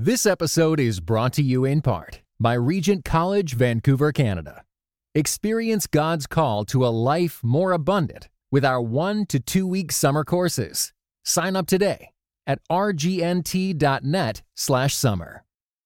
This episode is brought to you in part by Regent College, Vancouver, Canada. Experience God's call to a life more abundant with our 1 to 2 week summer courses. Sign up today at rgnt.net/summer.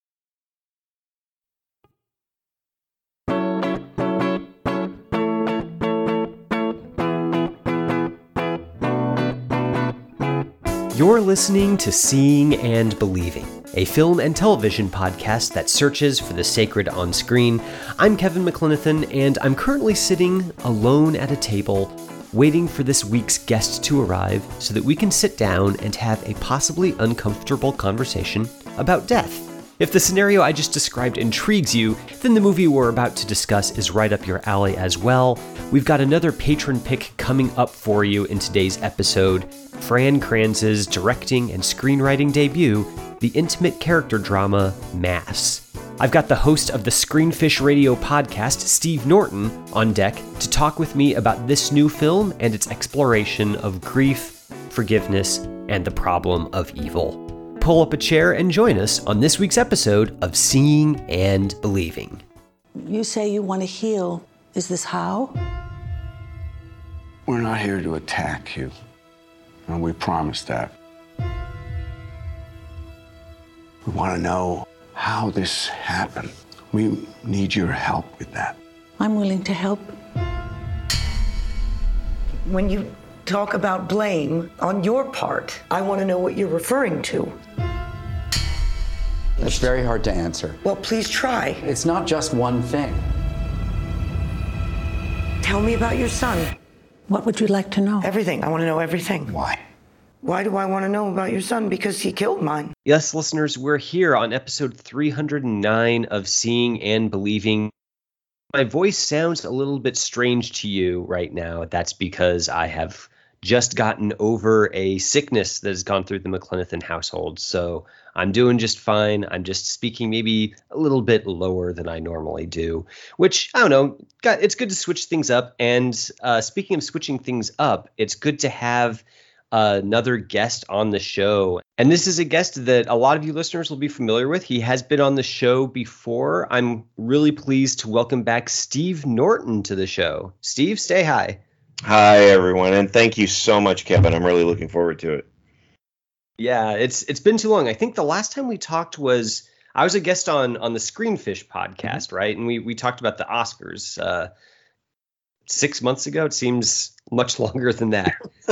You're listening to Seeing and Believing, a film and television podcast that searches for the sacred on screen. I'm Kevin McLenithan, and I'm currently sitting alone at a table, waiting for this week's guest to arrive so that we can sit down and have a possibly uncomfortable conversation about death. If the scenario I just described intrigues you, then the movie we're about to discuss is right up your alley as well. We've got another patron pick coming up for you in today's episode, Fran Kranz's directing and screenwriting debut, the intimate character drama Mass. I've got the host of the Screenfish Radio podcast, Steve Norton, on deck to talk with me about this new film and its exploration of grief, forgiveness, and the problem of evil. Pull up a chair and join us on this week's episode of Seeing and Believing. You say you want to heal. Is this how? We're not here to attack you, and we promise that. We want to know how this happened. We need your help with that. I'm willing to help. When you talk about blame on your part, I want to know what you're referring to. It's very hard to answer. Well, please try. It's not just one thing. Tell me about your son. What would you like to know? Everything. I want to know everything. Why? Why do I want to know about your son? Because he killed mine. Yes, listeners, we're here on episode 309 of Seeing and Believing. My voice sounds a little bit strange to you right now. That's because I have just gotten over a sickness that has gone through the McLenithan household. So I'm doing just fine. I'm just speaking maybe a little bit lower than I normally do, which, I don't know, it's good to switch things up. And speaking of switching things up, it's good to have another guest on the show. And this is a guest that a lot of you listeners will be familiar with. He has been on the show before. I'm really pleased to welcome back Steve Norton to the show. Steve, say hi. Hi, everyone, and thank you so much, Kevin. I'm really looking forward to it. Yeah, it's been too long. I think the last time we talked was I was a guest on the Screenfish podcast, right? And we talked about the Oscars 6 months ago. It seems much longer than that.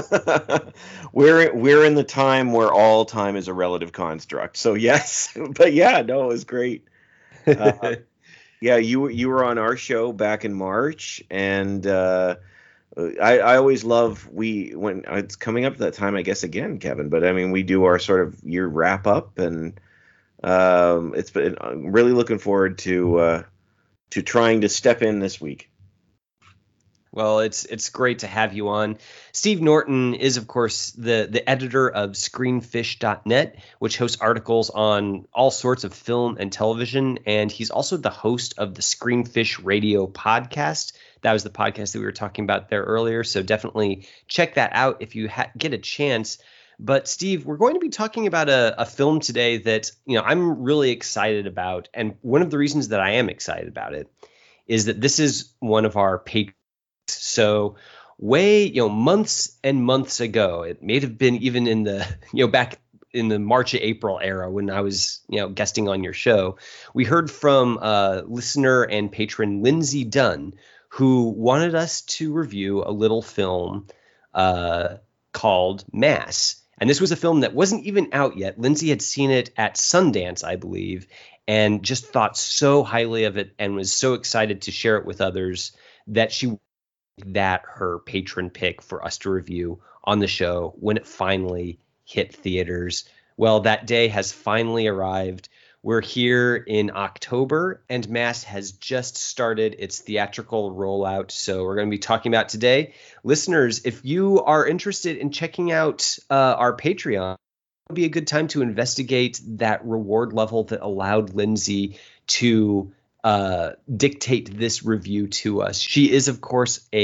We're in the time where all time is a relative construct. So yes, but yeah, no, it was great. Yeah, you were on our show back in March, and I always love when it's coming up to that time, I guess, again, Kevin, but I mean, we do our sort of year wrap up, and it's been, I'm really looking forward to trying to step in this week. Well, it's great to have you on. Steve Norton is, of course, the editor of Screenfish.net, which hosts articles on all sorts of film and television, and he's also the host of the Screenfish Radio podcast. That was the podcast that we were talking about there earlier, so definitely check that out if you get a chance. But Steve, we're going to be talking about a film today that I'm really excited about, and one of the reasons that I am excited about it is that this is one of our patrons. So months and months ago, it may have been even in the back in the March April era when I was guesting on your show, we heard from listener and patron Lindsay Dunn, who wanted us to review a little film called Mass. And this was a film that wasn't even out yet. Lindsay had seen it at Sundance, I believe, and just thought so highly of it and was so excited to share it with others that she made that her patron pick for us to review on the show when it finally hit theaters. Well, that day has finally arrived. We're here in October, and Mass has just started its theatrical rollout. So we're going to be talking about today. Listeners, if you are interested in checking out our Patreon, it would be a good time to investigate that reward level that allowed Lindsay to dictate this review to us. She is, of course, a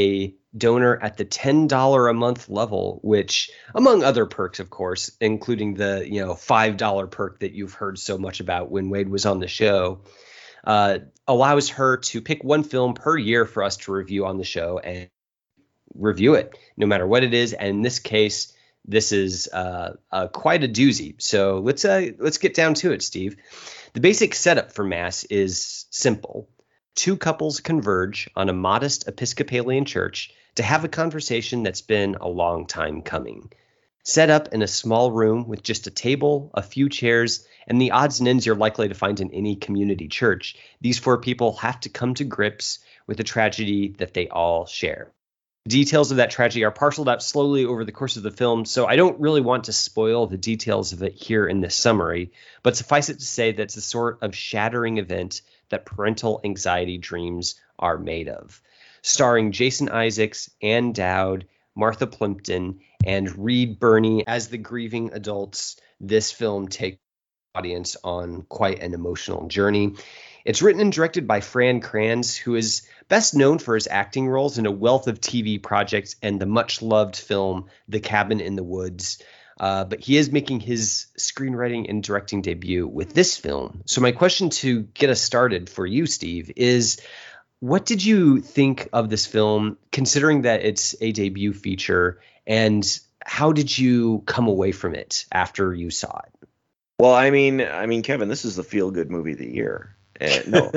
donor at the $10 a month level, which, among other perks, of course, including the $5 perk that you've heard so much about when Wade was on the show, allows her to pick one film per year for us to review on the show and review it, no matter what it is. And in this case, this is quite a doozy. So let's get down to it, Steve. The basic setup for Mass is simple. Two couples converge on a modest Episcopalian church to have a conversation that's been a long time coming. Set up in a small room with just a table, a few chairs, and the odds and ends you're likely to find in any community church, these four people have to come to grips with a tragedy that they all share. Details of that tragedy are parceled out slowly over the course of the film, so I don't really want to spoil the details of it here in this summary, but suffice it to say that it's the sort of shattering event that parental anxiety dreams are made of. Starring Jason Isaacs, Ann Dowd, Martha Plimpton, and Reed Birney as the grieving adults, this film takes the audience on quite an emotional journey. It's written and directed by Fran Kranz, who is best known for his acting roles in a wealth of TV projects and the much-loved film The Cabin in the Woods. But he is making his screenwriting and directing debut with this film. So my question to get us started for you, Steve, is what did you think of this film, considering that it's a debut feature, and how did you come away from it after you saw it? Well, I mean, Kevin, this is the feel-good movie of the year. No.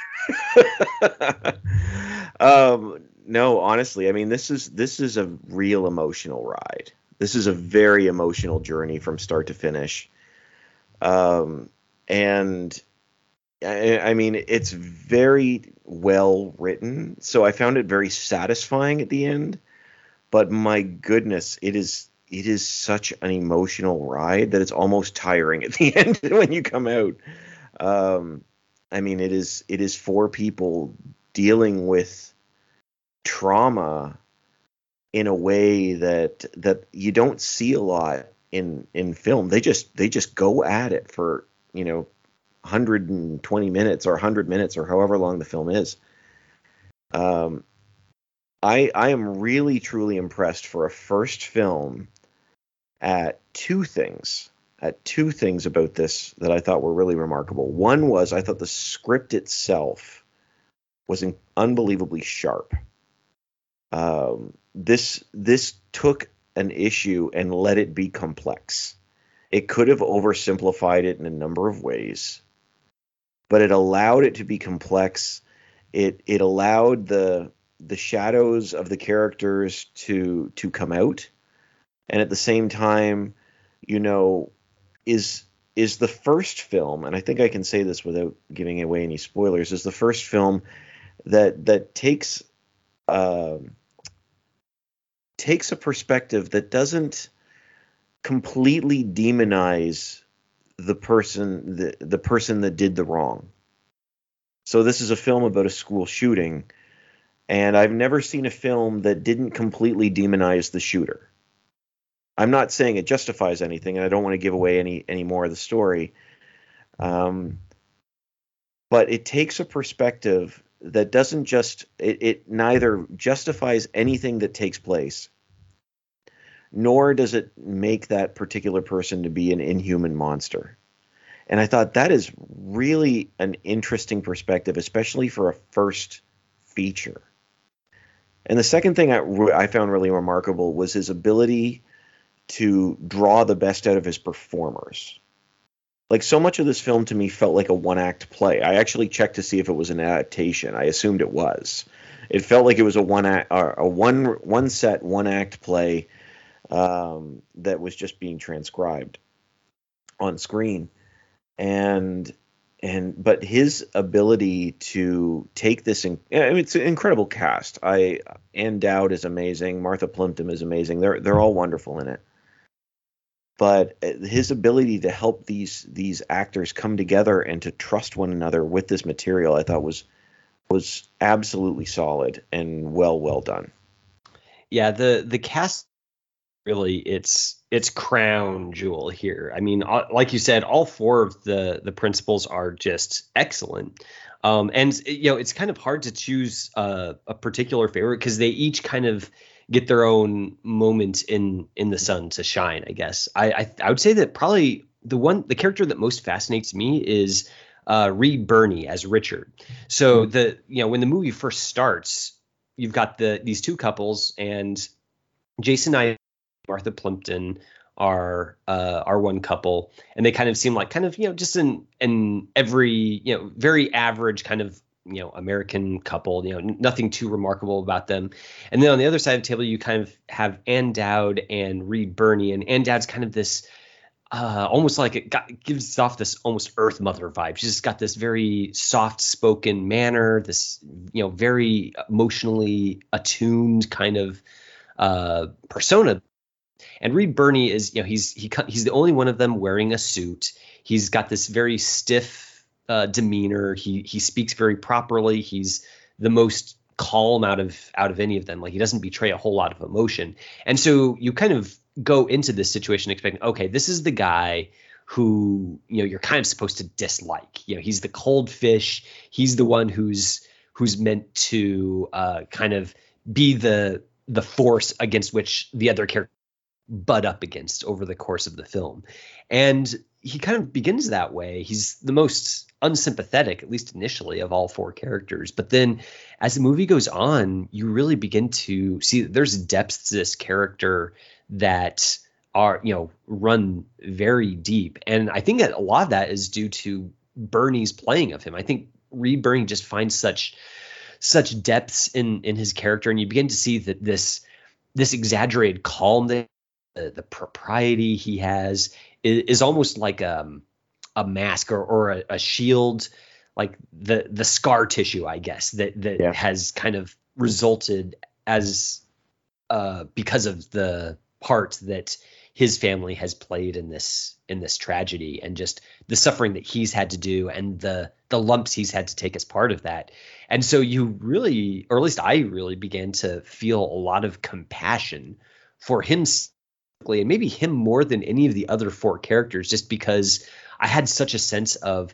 No, honestly, I mean, this is a real emotional ride. This is a very emotional journey from start to finish. And I mean, it's very well written. So I found it very satisfying at the end, but my goodness, it is such an emotional ride that it's almost tiring at the end when you come out. I mean, it is four people dealing with trauma in a way that you don't see a lot in film. They just go at it for 120 minutes or 100 minutes or however long the film is. I am really truly impressed for a first film at two things about this that I thought were really remarkable. One was I thought the script itself was unbelievably sharp. This took an issue and let it be complex. It could have oversimplified it in a number of ways, but it allowed it to be complex. It allowed the shadows of the characters to come out, and at the same time, is the first film, and I think I can say this without giving away any spoilers, is the first film that takes a perspective that doesn't completely demonize the person that did the wrong. So this is a film about a school shooting, and I've never seen a film that didn't completely demonize the shooter. I'm not saying it justifies anything, and I don't want to give away any more of the story. But it takes a perspective that doesn't it neither justifies anything that takes place, nor does it make that particular person to be an inhuman monster. And I thought that is really an interesting perspective, especially for a first feature. And the second thing I found really remarkable was his ability to draw the best out of his performers. Like, so much of this film to me felt like a one-act play. I actually checked to see if it was an adaptation. I assumed it was. It felt like it was a one-set, one-act play that was just being transcribed on screen. But his ability to take this, it's an incredible cast. Ann Dowd is amazing. Martha Plimpton is amazing. They're all wonderful in it. But his ability to help these actors come together and to trust one another with this material, I thought was absolutely solid and well done. Yeah, the cast really its crown jewel here. I mean, like you said, all four of the principals are just excellent. And it's kind of hard to choose a particular favorite because they each kind of get their own moment in the sun to shine, I guess. I would say that probably the character that most fascinates me is Reed Birney as Richard. So when the movie first starts, you've got these two couples, and Jason and Martha Plimpton are one couple, and they kind of seem like just an every very average kind of American couple, nothing too remarkable about them. And then on the other side of the table, you kind of have Ann Dowd and Reed Birney, and Ann Dowd's kind of this almost like it gives off this almost Earth Mother vibe. She's just got this very soft spoken manner, this very emotionally attuned kind of persona. And Reed Birney is he's the only one of them wearing a suit. He's got this very stiff demeanor. He speaks very properly. He's the most calm out of any of them. Like, he doesn't betray a whole lot of emotion. And so you kind of go into this situation expecting, okay, this is the guy who you're kind of supposed to dislike. He's the cold fish. He's the one who's meant to kind of be the force against which the other characters butt up against over the course of the film. And he kind of begins that way. He's the most unsympathetic, at least initially, of all four characters. But then as the movie goes on, you really begin to see that there's depths to this character that are, run very deep. And I think that a lot of that is due to Birney's playing of him. I think Reed Birney just finds such depths in his character, and you begin to see that this exaggerated calm, the propriety he has is almost like a mask or a shield, like the scar tissue, I guess, that has kind of resulted as because of the part that his family has played in this tragedy, and just the suffering that he's had to do, and the lumps he's had to take as part of that. And so you really, or at least I really, began to feel a lot of compassion for him, and maybe him more than any of the other four characters, just because I had such a sense of,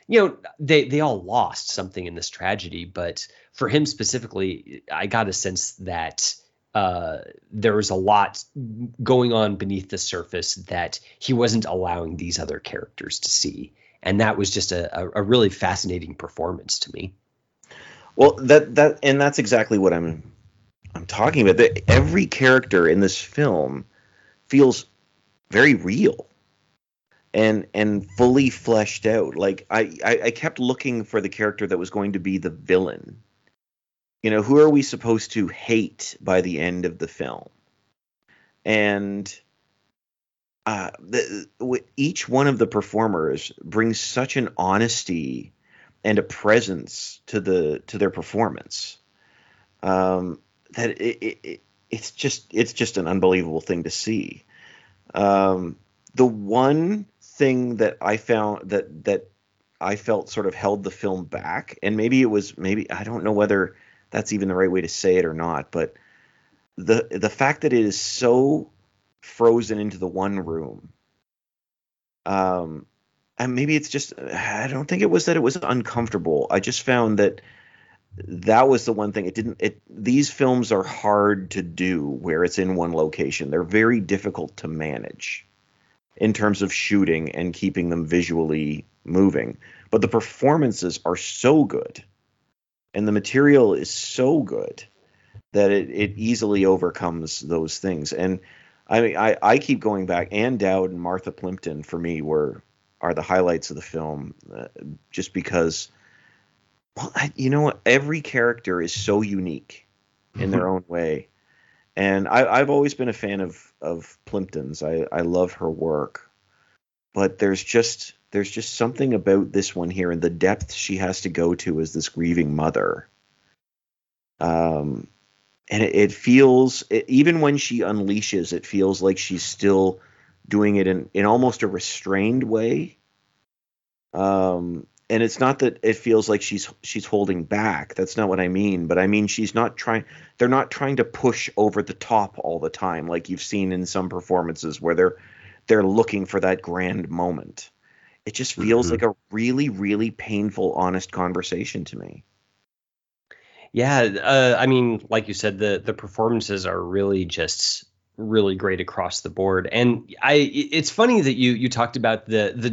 they all lost something in this tragedy, but for him specifically, I got a sense that there was a lot going on beneath the surface that he wasn't allowing these other characters to see. And that was just a really fascinating performance to me. Well, that's exactly what I'm talking about. Every character in this film feels very real and fully fleshed out. Like, I kept looking for the character that was going to be the villain. Who are we supposed to hate by the end of the film? And each one of the performers brings such an honesty and a presence to their performance that it's just an unbelievable thing to see. The one thing that I found that I felt sort of held the film back, and maybe I don't know whether that's even the right way to say it or not, but the fact that it is so frozen into the one room, and maybe it's just, I don't think it was that it was uncomfortable. I just found that was the one thing. These films are hard to do where it's in one location. They're very difficult to manage in terms of shooting and keeping them visually moving. But the performances are so good, and the material is so good, that it easily overcomes those things. And I mean, I keep going back. Ann Dowd and Martha Plimpton, for me, are the highlights of the film, just because, well, every character is so unique in their own way. And I've always been a fan of Plimpton's. I love her work, but there's just something about this one here, and the depth she has to go to as this grieving mother. And it feels, even when she unleashes, it feels like she's still doing it in almost a restrained way. And it's not that it feels like she's holding back. That's not what I mean. But I mean, they're not trying to push over the top all the time, like you've seen in some performances where they're looking for that grand moment. it just feels like a really, really painful, honest conversation to me. Yeah, I mean, like you said, the performances are really just really great across the board. And it's funny that you talked about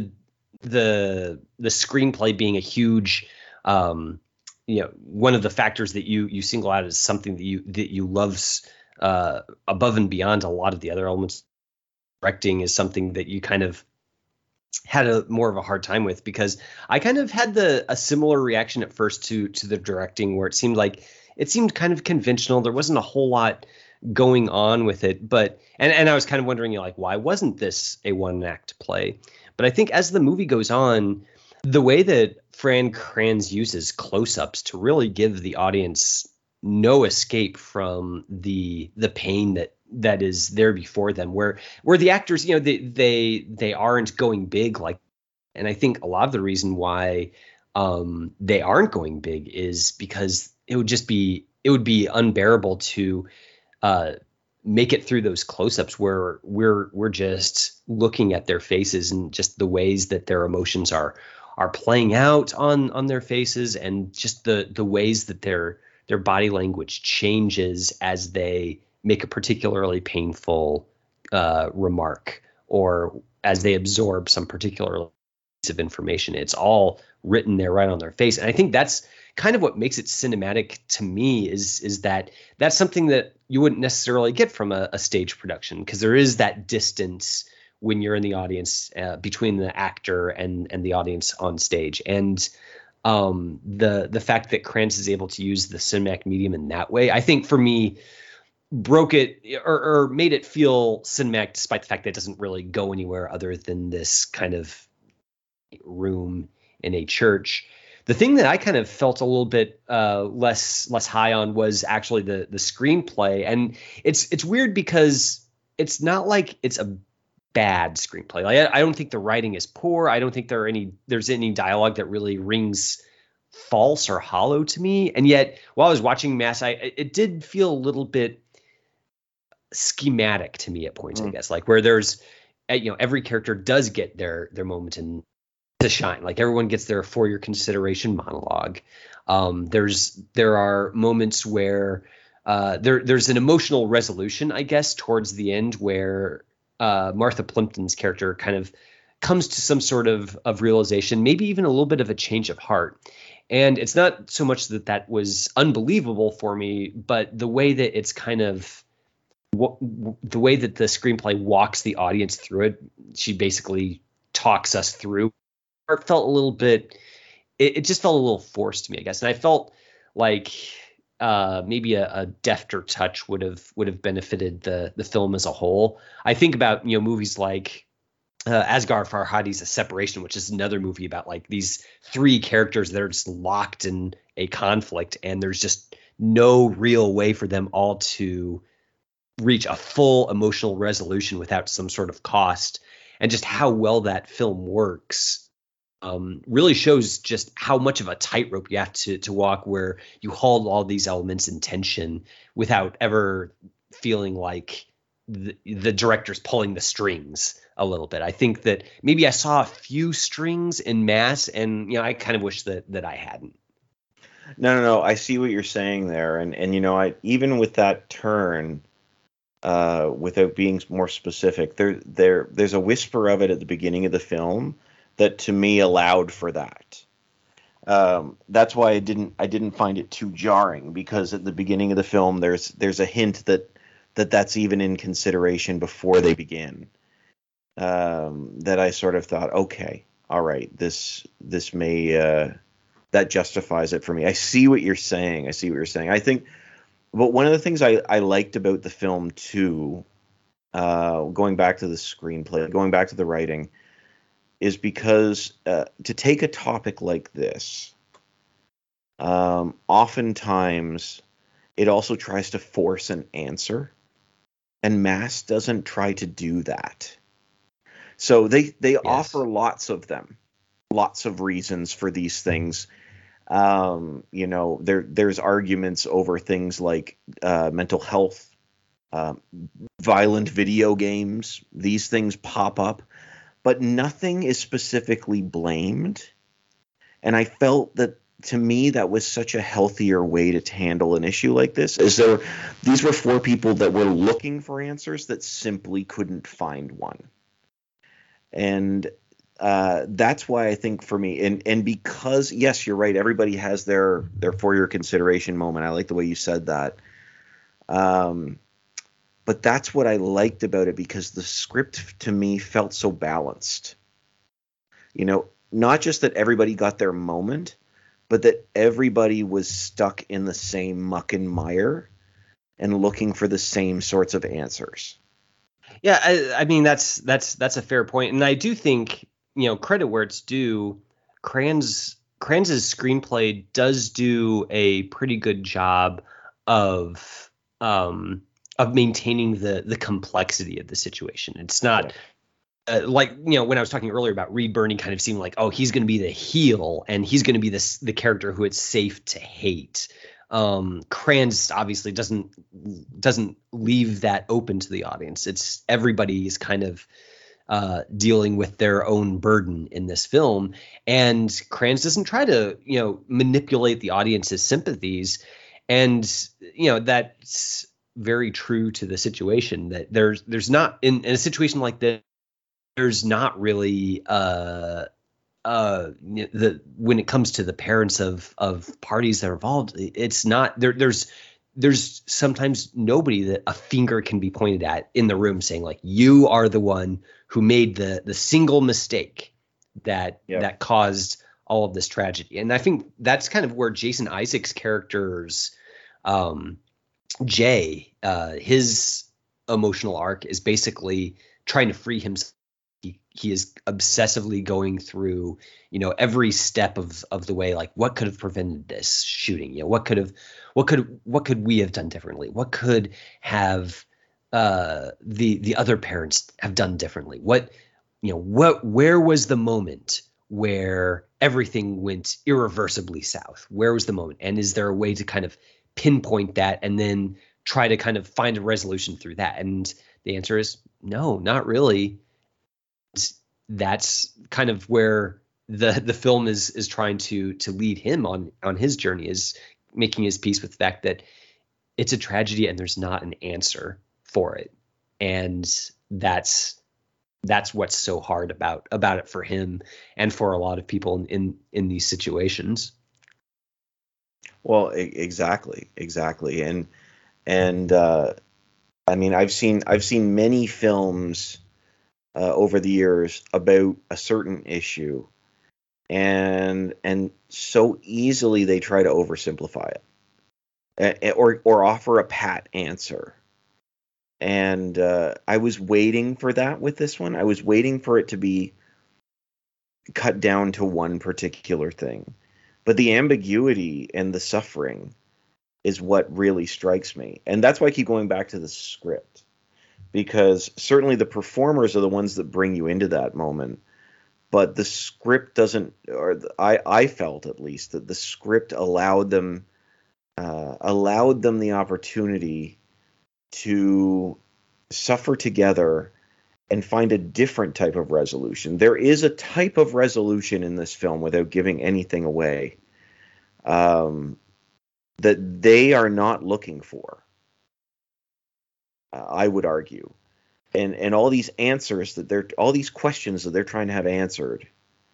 the screenplay being a huge, one of the factors that you single out as something that you love above and beyond a lot of the other elements. Directing is something that you kind of had a more of a hard time with, because I kind of had a similar reaction at first to the directing, where it seemed kind of conventional. There wasn't a whole lot going on with it, but and I was kind of wondering, why wasn't this a one act play? But I think as the movie goes on, the way that Fran Kranz uses close-ups to really give the audience no escape from the pain that is there before them, where the actors, they aren't going big, and I think a lot of the reason why they aren't going big is because it would be unbearable to make it through those close-ups where we're just looking at their faces and just the ways that their emotions are playing out on their faces, and just the ways that their body language changes as they make a particularly painful remark, or as they absorb some particular piece of information. It's all written there right on their face. And I think that's kind of what makes it cinematic to me, is that that's something that you wouldn't necessarily get from a stage production, because there is that distance when you're in the audience between the actor and the audience on stage. And the fact that Kranz is able to use the cinematic medium in that way, I think for me broke it or made it feel cinematic, despite the fact that it doesn't really go anywhere other than this kind of room in a church. The thing that I kind of felt a little bit less high on was actually the screenplay. And it's weird because it's not like it's a bad screenplay. Like, I don't think the writing is poor. I don't think there's any dialogue that really rings false or hollow to me. And yet, while I was watching Mass, it did feel a little bit schematic to me at points, I guess, like where there's, every character does get their moment in to shine. Like, everyone gets their for your consideration monologue. There are moments where there's an emotional resolution, I guess, towards the end, where Martha Plimpton's character kind of comes to some sort of realization, maybe even a little bit of a change of heart. And it's not so much that was unbelievable for me, but the way that it's kind of the way that the screenplay walks the audience through it, she basically talks us through. It felt a little bit, it just felt a little forced to me, I guess. And I felt like maybe a defter touch would have benefited the film as a whole. I think about movies like Asghar Farhadi's A Separation, which is another movie about like these three characters that are just locked in a conflict, and there's just no real way for them all to reach a full emotional resolution without some sort of cost. And just how well that film works really shows just how much of a tightrope you have to walk, where you hold all these elements in tension without ever feeling like the director's pulling the strings a little bit. I think that maybe I saw a few strings in Mass, and I kind of wish that I hadn't. No. I see what you're saying there, and I even with that turn, without being more specific, there's a whisper of it at the beginning of the film that to me allowed for that. That's why I didn't find it too jarring, because at the beginning of the film there's a hint that's even in consideration before they begin. That I sort of thought, okay, all right, this may that justifies it for me. I see what you're saying. I think, but one of the things I liked about the film too, going back to the screenplay, going back to the writing, is because to take a topic like this, oftentimes it also tries to force an answer, and Mass doesn't try to do that. So they yes. offer lots of them, lots of reasons for these things. There's arguments over things like mental health, violent video games. These things pop up. but nothing is specifically blamed. And I felt that, to me, that was such a healthier way to handle an issue like this. These were 4 people that were looking for answers that simply couldn't find one. And that's why I think for me, and because, yes, you're right, everybody has their for your consideration moment. I like the way you said that. But that's what I liked about it, because the script to me felt so balanced. You know, not just that everybody got their moment, but that everybody was stuck in the same muck and mire and looking for the same sorts of answers. Yeah, I mean, that's a fair point. And I do think, you know, credit where it's due, Kranz's screenplay does do a pretty good job of maintaining the complexity of the situation. It's not like, you know, when I was talking earlier about Reed Birney kind of seeming like, oh, he's going to be the heel and he's going to be the character who it's safe to hate. Kranz obviously doesn't leave that open to the audience. It's everybody's kind of dealing with their own burden in this film, and Kranz doesn't try to, you know, manipulate the audience's sympathies, and you know that's very true to the situation. That there's not in a situation like this, there's not really when it comes to the parents of parties that are involved, it's not there's sometimes nobody that a finger can be pointed at in the room saying like, you are the one who made the single mistake that caused all of this tragedy. And I think that's kind of where Jason Isaacs' character's Jay, his emotional arc is basically trying to free himself. He is obsessively going through, you know, every step of the way, like what could have prevented this shooting? You know, what could we have done differently? What could have the other parents have done differently? Where was the moment where everything went irreversibly south? Where was the moment? And is there a way to kind of pinpoint that and then try to kind of find a resolution through that? And the answer is no, not really. That's kind of where the film is trying to lead him on his journey, is making his peace with the fact that it's a tragedy and there's not an answer for it. And that's what's so hard about it for him and for a lot of people in these situations. Well, exactly. And I mean, I've seen many films over the years about a certain issue, and so easily they try to oversimplify it or offer a pat answer. And I was waiting for that with this one. I was waiting for it to be cut down to one particular thing. But the ambiguity and the suffering is what really strikes me. And that's why I keep going back to the script. Because certainly the performers are the ones that bring you into that moment. But the script doesn't, or I felt at least, that the script allowed them the opportunity to suffer together and find a different type of resolution. There is a type of resolution in this film, without giving anything away, that they are not looking for. I would argue, and all these answers all these questions that they're trying to have answered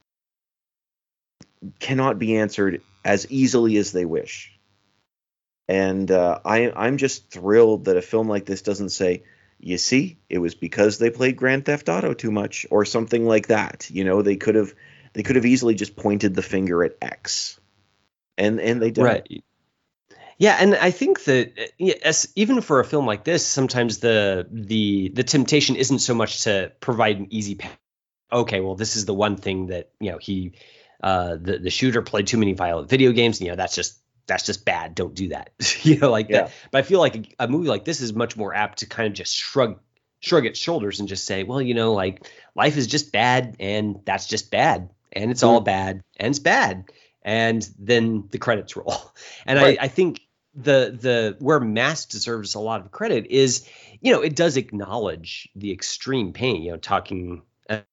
cannot be answered as easily as they wish. And I'm just thrilled that a film like this doesn't say, you see, it was because they played Grand Theft Auto too much or something like that. You know, they could have easily just pointed the finger at X, and they don't. Right. Yeah, and I think that even for a film like this, sometimes the temptation isn't so much to provide an easy path. Okay, well, this is the one thing that, you know, the shooter played too many violent video games. You know, that's just bad. Don't do that. You know, like that. But I feel like a movie like this is much more apt to kind of just shrug its shoulders and just say, well, you know, like life is just bad, and that's just bad, and it's all bad, and it's bad, and then the credits roll. And right. I think the where Mask deserves a lot of credit is, you know, it does acknowledge the extreme pain. You know, talking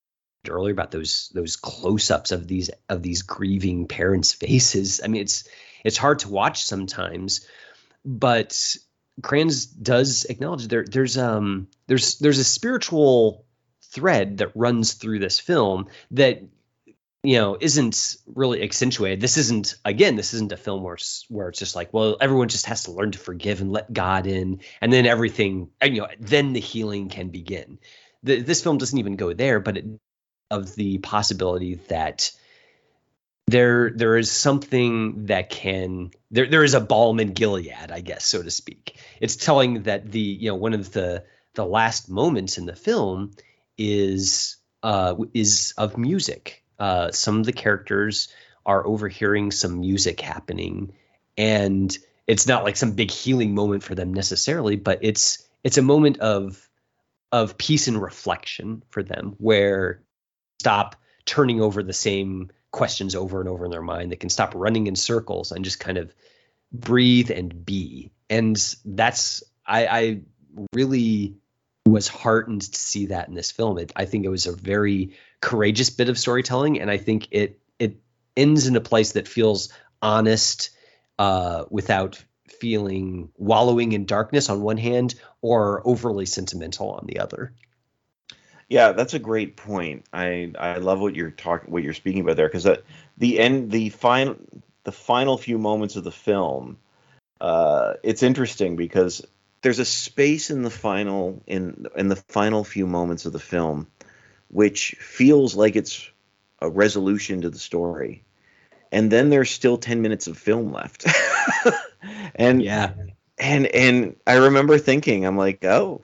earlier about those close-ups of these grieving parents' faces. I mean, it's hard to watch sometimes, but Kranz does acknowledge there's a spiritual thread that runs through this film that, you know, isn't really accentuated. This isn't a film where it's just like, well, everyone just has to learn to forgive and let God in, and then everything, you know, then the healing can begin. This film doesn't even go there, but of the possibility that there is something that there is a balm in Gilead, I guess, so to speak. It's telling that one of the last moments in the film is of music. Some of the characters are overhearing some music happening, and it's not like some big healing moment for them necessarily, but it's a moment of peace and reflection for them, where stop turning over the same questions over and over in their mind. They can stop running in circles and just kind of breathe and be. And that's, I really was heartened to see that in this film. I think it was a very courageous bit of storytelling, and I think it ends in a place that feels honest, without feeling wallowing in darkness on one hand or overly sentimental on the other. Yeah, that's a great point. I love what you're speaking about there, because at the end, the final few moments of the film, it's interesting because there's a space in the final few moments of the film which feels like it's a resolution to the story, and then there's still 10 minutes of film left. and yeah, and I remember thinking, I'm like, oh.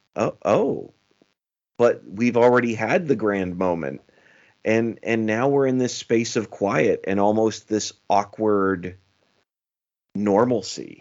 But we've already had the grand moment, and now we're in this space of quiet and almost this awkward normalcy.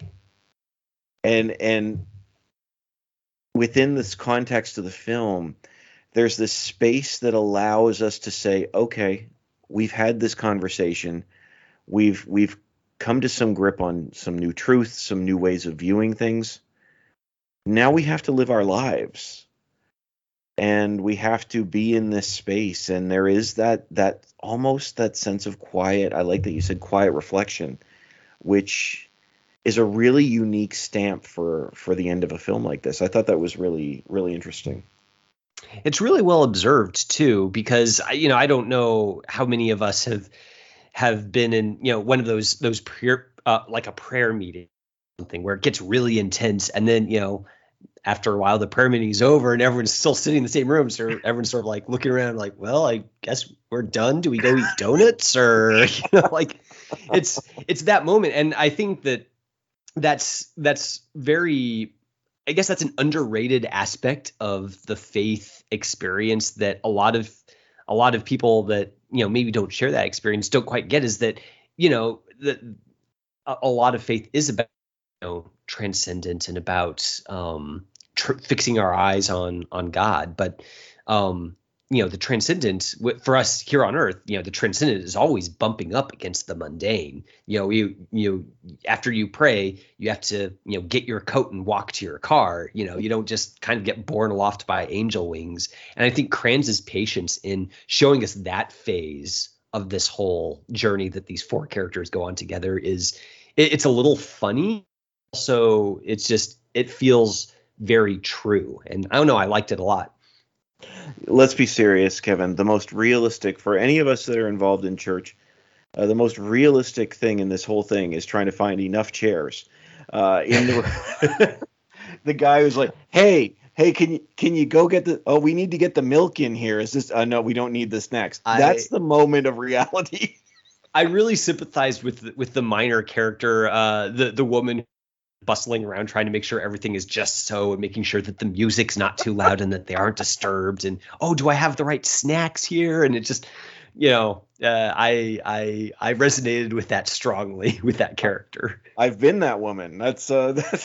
And within this context of the film, there's this space that allows us to say, okay, we've had this conversation. We've come to some grip on some new truths, some new ways of viewing things. Now we have to live our lives. And we have to be in this space, and there is that almost that sense of quiet. I like that you said quiet reflection, which is a really unique stamp for the end of a film like this. I thought that was really, really interesting. It's really well observed too, because I don't know how many of us have been in one of those prayer, like a prayer meeting, something where it gets really intense, and then after a while, the prayer meeting is over and everyone's still sitting in the same room. So everyone's sort of like looking around like, well, I guess we're done. Do we go eat donuts? Or, like it's that moment. And I think that's very, I guess that's an underrated aspect of the faith experience that a lot of people that, maybe don't share that experience don't quite get, is that, a lot of faith is about, transcendent and about, fixing our eyes on God. But the transcendent for us here on earth, the transcendent is always bumping up against the mundane. You after you pray, you have to get your coat and walk to your car. You don't just kind of get borne aloft by angel wings. And I think Kranz's patience in showing us that phase of this whole journey that these four characters go on together it's a little funny. Also, it feels very true. And I don't know, I liked it a lot. Let's be serious, Kevin. The most realistic, for any of us that are involved in church, the most realistic thing in this whole thing is trying to find enough chairs. The guy was like, hey, can you go get we need to get the milk in here. Is this, no, we don't need this next. That's the moment of reality. I really sympathized with the minor character, the woman bustling around trying to make sure everything is just so, and making sure that the music's not too loud and that they aren't disturbed, and do I have the right snacks here? And it just, I resonated with that strongly, with that character. I've been that woman. That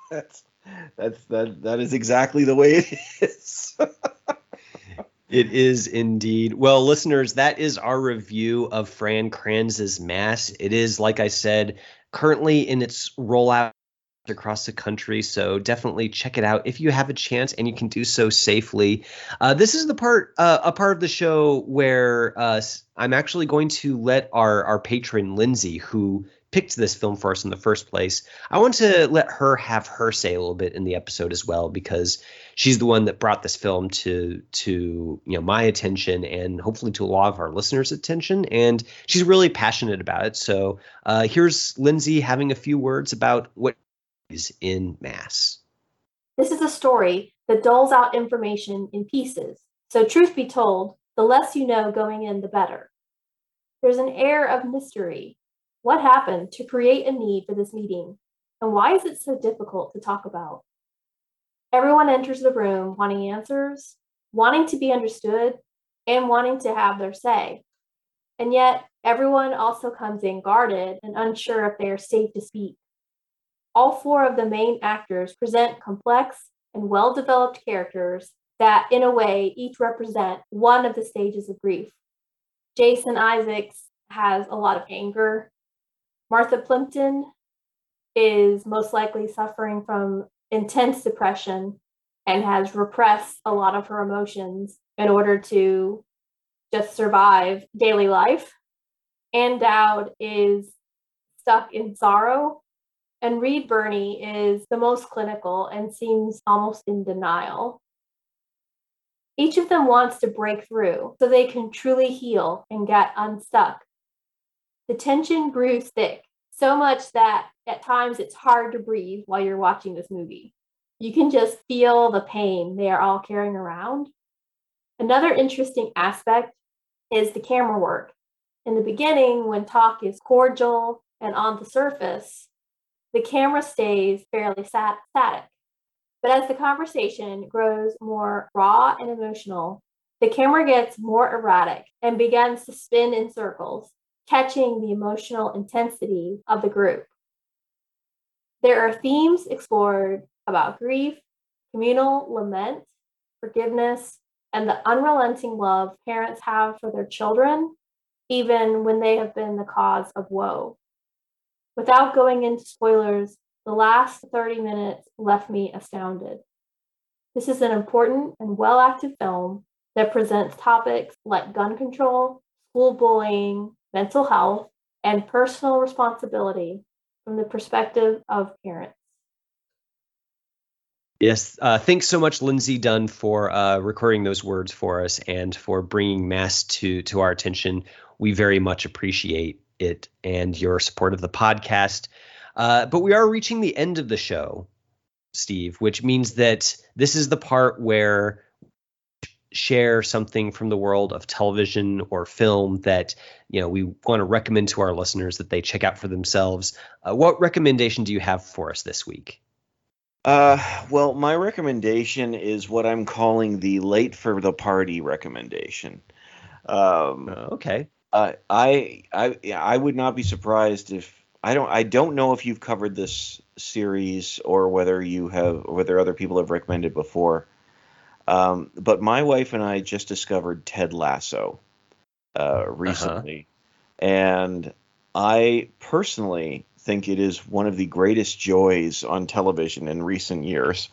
is exactly the way it is. It is indeed. Well, listeners, that is our review of Fran Kranz's Mass. It is, like I said, currently in its rollout across the country. So definitely check it out if you have a chance, and you can do so safely. This is a part of the show where I'm actually going to let our patron Lindsay, who picked this film for us in the first place, I want to let her have her say a little bit in the episode as well, because she's the one that brought this film to my attention, and hopefully to a lot of our listeners' attention, and she's really passionate about it. So here's Lindsay having a few words about what is in Mass. This is a story that doles out information in pieces. So truth be told, the less you know going in, the better. There's an air of mystery. What happened to create a need for this meeting? And why is it so difficult to talk about? Everyone enters the room wanting answers, wanting to be understood, and wanting to have their say. And yet, everyone also comes in guarded and unsure if they are safe to speak. All four of the main actors present complex and well-developed characters that, in a way, each represent one of the stages of grief. Jason Isaacs has a lot of anger. Martha Plimpton is most likely suffering from intense depression and has repressed a lot of her emotions in order to just survive daily life. Ann Dowd is stuck in sorrow, and Reed Birney is the most clinical and seems almost in denial. Each of them wants to break through so they can truly heal and get unstuck. The tension brews thick, so much that at times it's hard to breathe while you're watching this movie. You can just feel the pain they are all carrying around. Another interesting aspect is the camera work. In the beginning, when talk is cordial and on the surface, the camera stays fairly static. But as the conversation grows more raw and emotional, the camera gets more erratic and begins to spin in circles, catching the emotional intensity of the group. There are themes explored about grief, communal lament, forgiveness, and the unrelenting love parents have for their children, even when they have been the cause of woe. Without going into spoilers, the last 30 minutes left me astounded. This is an important and well-acted film that presents topics like gun control, school bullying, mental health, and personal responsibility from the perspective of parents. Yes, thanks so much, Lindsay Dunn, for recording those words for us and for bringing Mass to our attention. We very much appreciate it and your support of the podcast. But we are reaching the end of the show, Steve, which means that this is the part where share something from the world of television or film that we want to recommend to our listeners that they check out for themselves. What recommendation do you have for us this week? Well, my recommendation is what I'm calling the late for the party recommendation. Okay. I would not be surprised if I don't know if you've covered this series or whether other people have recommended before. But my wife and I just discovered Ted Lasso recently, and I personally think it is one of the greatest joys on television in recent years.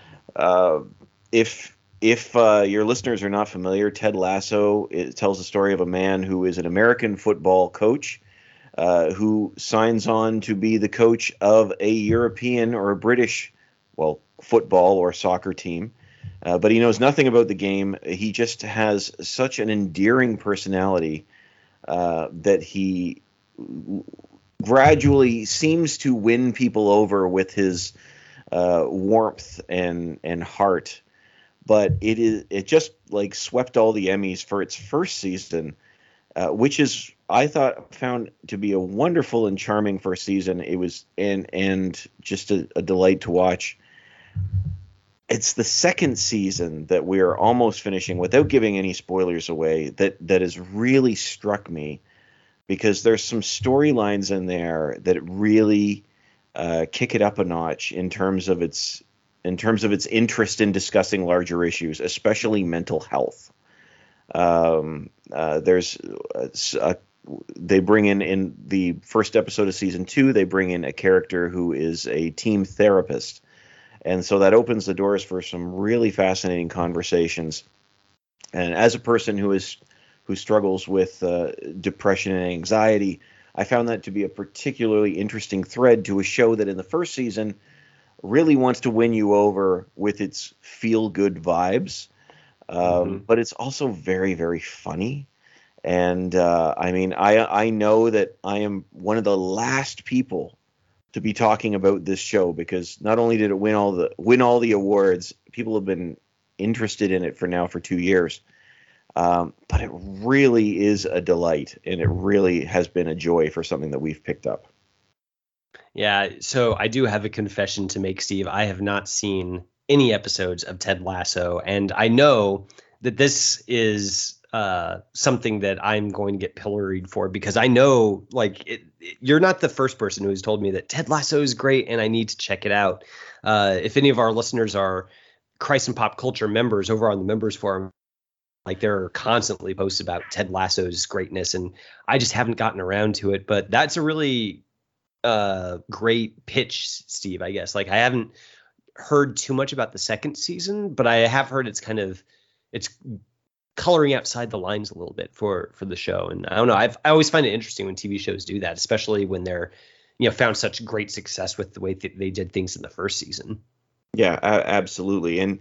If your listeners are not familiar, Ted Lasso, it tells the story of a man who is an American football coach who signs on to be the coach of a European or a British, football or soccer team. But he knows nothing about the game. He just has such an endearing personality that he gradually seems to win people over with his warmth and heart. But it just swept all the Emmys for its first season, which is I found to be a wonderful and charming first season. It was and just a delight to watch. It's the second season that we are almost finishing, without giving any spoilers away, that has really struck me, because there's some storylines in there that really kick it up a notch in terms of its interest in discussing larger issues, especially mental health. There's they bring in the first episode of season 2, they bring in a character who is a team therapist. And so that opens the doors for some really fascinating conversations. And as a person who struggles with depression and anxiety, I found that to be a particularly interesting thread to a show that in the first season really wants to win you over with its feel-good vibes. But it's also very, very funny. And I mean, I know that I am one of the last people to be talking about this show, because not only did it win all the awards, people have been interested in it for 2 years. But it really is a delight, and it really has been a joy for something that we've picked up. Yeah, so I do have a confession to make, Steve. I have not seen any episodes of Ted Lasso, and I know that this is something that I'm going to get pilloried for, because I know, like, you're not the first person who has told me that Ted Lasso is great and I need to check it out. If any of our listeners are Christ and Pop Culture members over on the members forum, like, there are constantly posts about Ted Lasso's greatness, and I just haven't gotten around to it. But that's a really great pitch, Steve, I guess. Like, I haven't heard too much about the second season, but I have heard it's coloring outside the lines a little bit for the show. And I don't know, I always find it interesting when TV shows do that, especially when they're, found such great success with the way they did things in the first season. Yeah, absolutely. And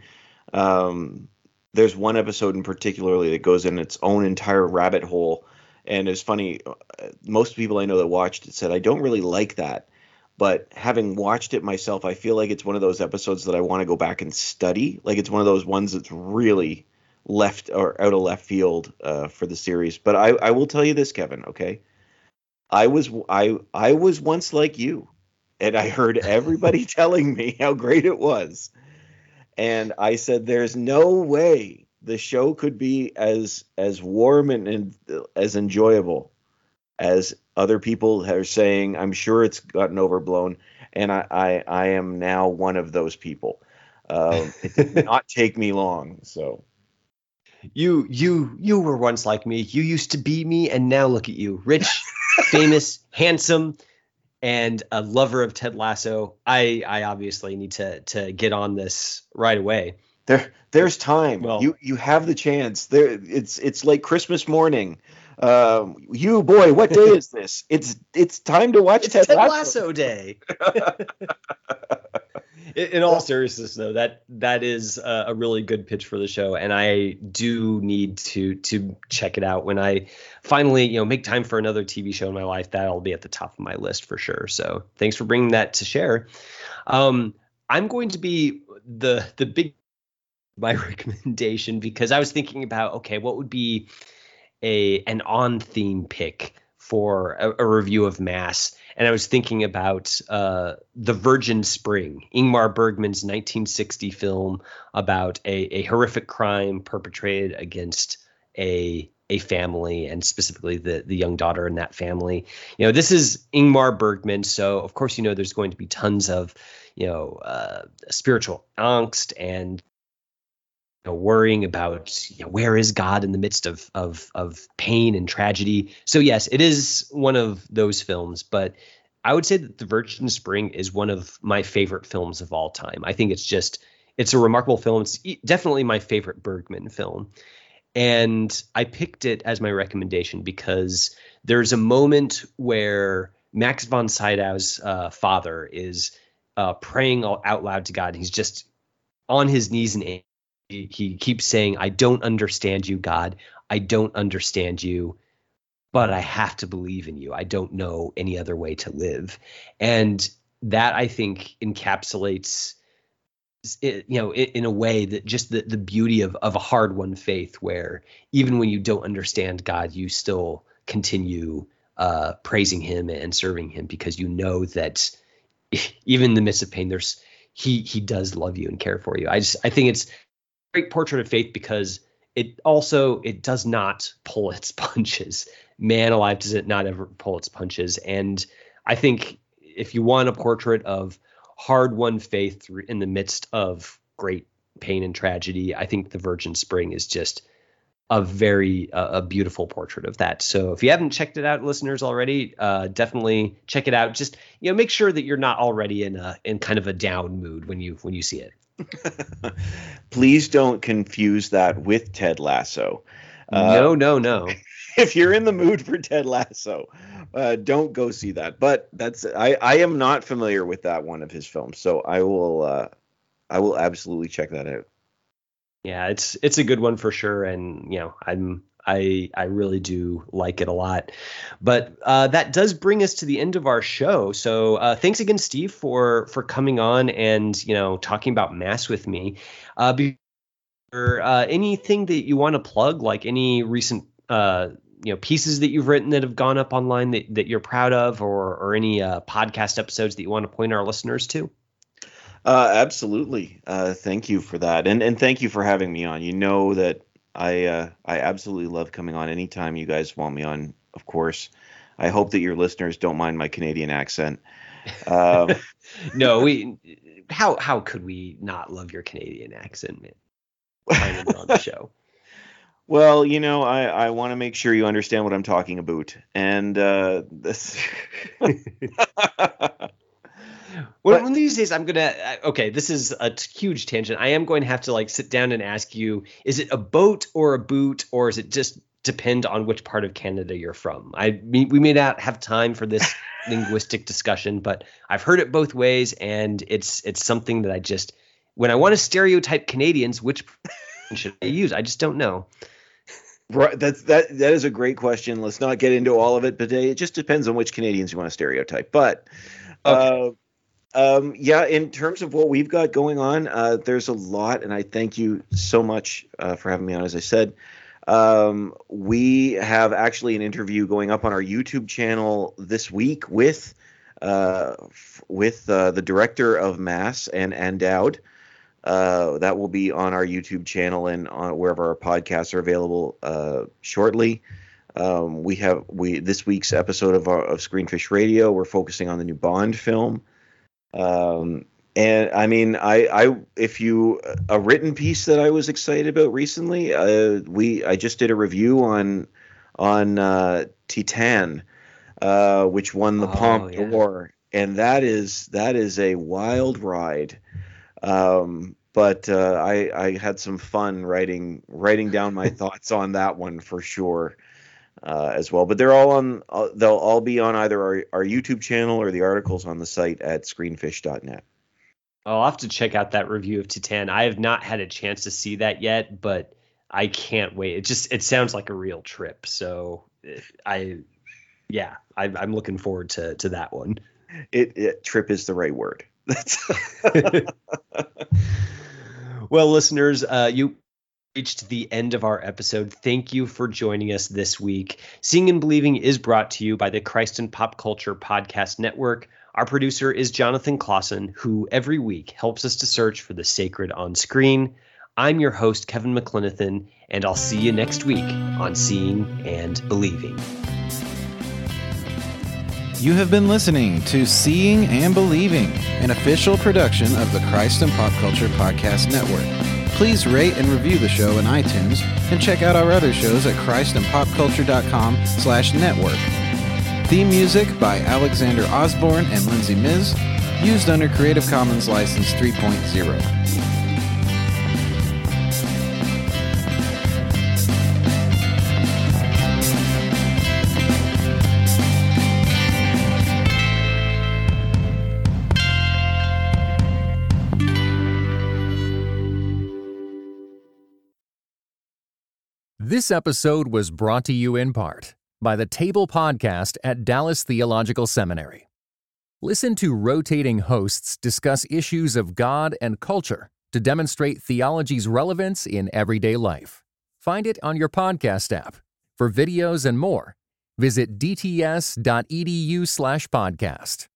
there's one episode in particularly that goes in its own entire rabbit hole. And it's funny, most people I know that watched it said, I don't really like that. But having watched it myself, I feel like it's one of those episodes that I want to go back and study. Like, it's one of those ones that's really left or out of left field for the series. But I will tell you this, Kevin, okay? I was once like you, and I heard everybody telling me how great it was. And I said, there's no way the show could be as warm and as enjoyable as other people are saying. I'm sure it's gotten overblown, and I am now one of those people. It did not take me long. So you were once like me. You used to be me, and now look at you, rich, famous, handsome, and a lover of Ted Lasso. I obviously need to get on this right away. There's time. Well, you have the chance. It's like Christmas morning. Boy, what day is this? It's time to watch Ted Lasso Day. In all seriousness, though, that is a really good pitch for the show, and I do need to check it out when I finally make time for another TV show in my life. That'll be at the top of my list for sure. So thanks for bringing that to share. I'm going to be the big my recommendation, because I was thinking about, okay, what would be an on theme pick for a review of Mass. And I was thinking about The Virgin Spring, Ingmar Bergman's 1960 film about a horrific crime perpetrated against a family, and specifically the young daughter in that family. This is Ingmar Bergman, so of course there's going to be tons of spiritual angst and worrying about where is God in the midst of pain and tragedy. So yes, it is one of those films, but I would say that The Virgin Spring is one of my favorite films of all time. I think it's a remarkable film. It's definitely my favorite Bergman film. And I picked it as my recommendation because there's a moment where Max von Sydow's father is praying out loud to God. He's just on his knees and he keeps saying, I don't understand you, God. I don't understand you, but I have to believe in you. I don't know any other way to live. And that, I think, encapsulates it, in a way that just the beauty of a hard-won faith, where even when you don't understand God, you still continue praising him and serving him, because you know that even in the midst of pain, he does love you and care for you. I think it's great portrait of faith, because it does not pull its punches. Man alive, does it not ever pull its punches. And I think if you want a portrait of hard-won faith in the midst of great pain and tragedy, I think The Virgin Spring is just a very a beautiful portrait of that. So if you haven't checked it out, listeners, already, definitely check it out. Just make sure that you're not already in kind of a down mood when you see it. Please don't confuse that with Ted Lasso. No. If you're in the mood for Ted Lasso, don't go see that. But I am not familiar with that one of his films, so I will absolutely check that out. Yeah, it's a good one for sure, and I really do like it a lot. But that does bring us to the end of our show. So thanks again, Steve, for coming on and talking about Mass with me. Anything that you want to plug, like any recent pieces that you've written that have gone up online that you're proud of, or any podcast episodes that you want to point our listeners to? Absolutely. Thank you for that. And thank you for having me on. You know that I absolutely love coming on anytime you guys want me on, of course. I hope that your listeners don't mind my Canadian accent. No, how could we not love your Canadian accent, man? Finally on the show. Well, I want to make sure you understand what I'm talking about. And this One of these days, I'm gonna. Okay, this is a huge tangent. I am going to have to sit down and ask you: is it a boat or a boot, or is it just depend on which part of Canada you're from? We may not have time for this linguistic discussion, but I've heard it both ways, and it's something that I just, when I want to stereotype Canadians, which should I use? I just don't know. Right, that is a great question. Let's not get into all of it, but it just depends on which Canadians you want to stereotype. But. Okay. In terms of what we've got going on, there's a lot, and I thank you so much for having me on. As I said, we have actually an interview going up on our YouTube channel this week with the director of Mass and Andowed. That will be on our YouTube channel and on wherever our podcasts are available shortly. This week's episode of Screenfish Radio, we're focusing on the new Bond film. And I mean, a written piece that I was excited about recently, I just did a review on Titan, which won the Palme d'Or, and that is a wild ride. But I had some fun writing down my thoughts on that one for sure. As well, but they'll all be on either our YouTube channel or the articles on the site at screenfish.net. I'll have to check out that review of Titan. I have not had a chance to see that yet, but I can't wait. It sounds like a real trip. So I'm looking forward to that one. Trip is the right word. Well, listeners, you reached the end of our episode. Thank you for joining us this week. Seeing and Believing is brought to you by the Christ and Pop Culture Podcast Network. Our producer is Jonathan Clausen, who every week helps us to search for the sacred on screen. I'm your host, Kevin McLenithan, and I'll see you next week on Seeing and Believing. You have been listening to Seeing and Believing, an official production of the Christ and Pop Culture Podcast Network. Please rate and review the show in iTunes and check out our other shows at christandpopculture.com/network. Theme music by Alexander Osborne and Lindsay Miz, used under Creative Commons License 3.0. This episode was brought to you in part by the Table Podcast at Dallas Theological Seminary. Listen to rotating hosts discuss issues of God and culture to demonstrate theology's relevance in everyday life. Find it on your podcast app. For videos and more, visit dts.edu/podcast.